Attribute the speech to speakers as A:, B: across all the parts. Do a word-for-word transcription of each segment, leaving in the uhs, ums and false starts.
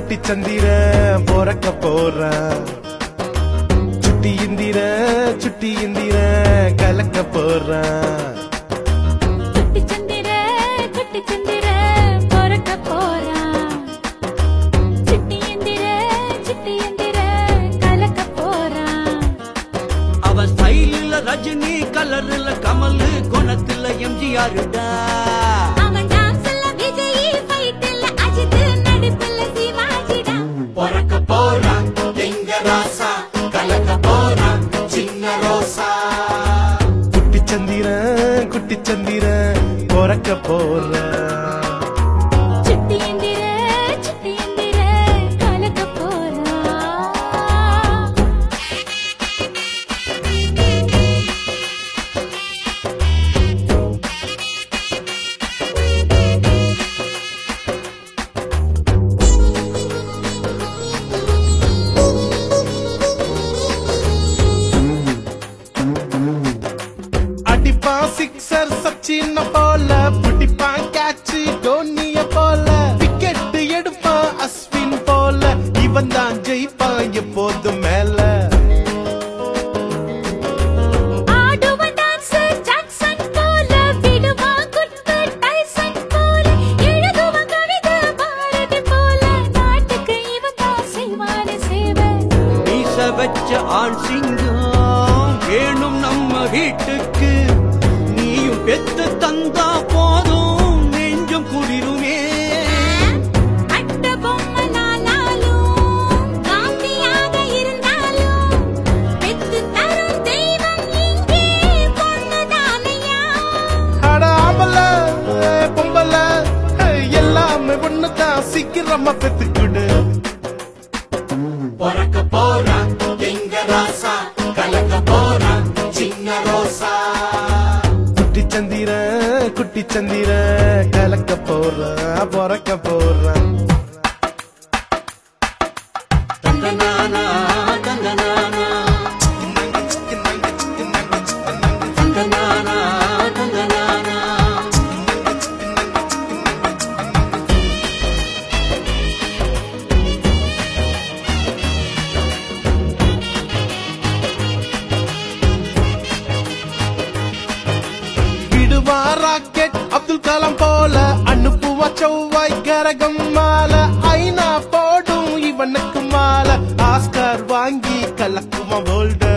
A: குட்டி சந்திர பொறக்க போறான். சுட்டி இந்திர சுட்டி இந்திர கலக்க போறான்.
B: குட்டி சந்திர குட்டி சந்திர பொறக்க போறான். சுட்டி இந்திர சுட்டி இந்திர கலக்க போறான்.
C: அவன் ஸ்டைலில் ரஜினி, கலரில் கமல், குணத்தில் எம்ஜிஆருடா.
B: அவன் டான்ஸ்ல விஜய், ஃபைட்ல அஜித், நடிப்புல சிவாஜிடா.
D: பொறக்க போறான் எங்க ராசா, கலக்க போறான் சின்ன ரோசா.
A: குட்டி சந்திர குட்டி சந்திர பொறக்க போறான்.
B: சுட்டி இந்திர சுட்டி இந்திர கலக்க போறான்.
A: அடிப்பா சிக்ஸர் சச்சின போல, புடிப்பா கேட்சி டோனிய போல, விக்கெட் எடுப்பா அஸ்வின் போல, இவன் தான் ஜெயிப்பான் எப்போதும் மேல.
B: ஆடுவன் டான்ஸ் ஜாக்சன் போல, விடுவான் குத்து டைசன் போல, எழுதுவான் கவிதை பாரதி போல, நாட்டுக்கு இவன் தான் செய்வான சேவை.
C: மீச வச்ச ஆண் சிங்கம் வேணும் நம்ம வீட்டுக்கு. நீயும் பெத்து தந்தா போதும் நெஞ்சம் குளிருமே.
B: அட்ட பொம்மை நானாலும் காந்தியாக இருந்தாலும் பெத்து தரும் தெய்வம் இங்கே பொண்ணுதானையா.
A: அட ஆம்பல பொம்பல எல்லாமே ஒண்ணுதான், சீக்கிரமா பெத்துக்குடு.
D: பொறக்க போறான் எங்க ராசா, கலக்க போறான் சின்ன ரோசா.
A: குட்டி சந்திர குட்டி சந்திர கலக்க போறான், பொறக்க போறான்.
C: தந்தனானா தந்தனானா தந்தனானா தந்தனானா.
A: விடுவா ராக்கெட் அப்துல் கலாம் போல, அனுப்புவா செவ்வாய் கரகம் மால, ஐநா போடும் இவனுக்கு மால, ஆஸ்கார் வாங்கி கலக்குமா வேர்ல்டு.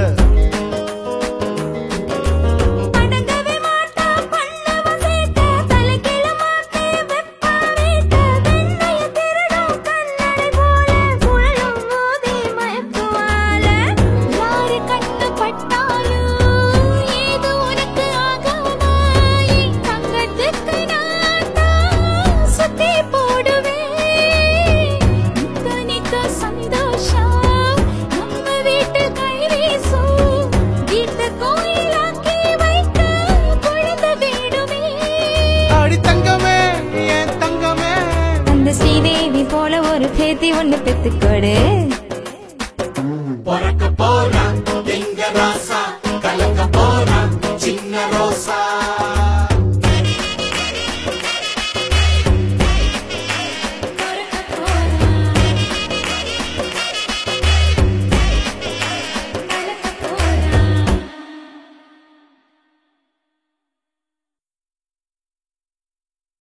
B: அடங்கவே மாட்டா பண்ணவன் சேட்ட, தலைகீழ மாட்டே வெப்பா வீட்ட, வெண்ணைய திருடும் கண்ணடை போல, குழலும் மோதி மயக்குவாள. யாரு கட்டுப்பட்டாலும் ஏது உனக்கு ஆகாமா, என் தங்கத்துக்கு நான் தான் சுத்தி போடுவேன். நித்த நித்த சந்தோஷம் நம்ம வீட்டில் கை வீசும், வீட்டு கோயிலாக்கி வைக்க பொழுது வேணுமே.
A: அடி தங்கமே என் தங்கமே,
B: அந்த ஸ்ரீதேவி போல ஒரு பேத்தி ஒண்ணு பெத்துக்கொடு.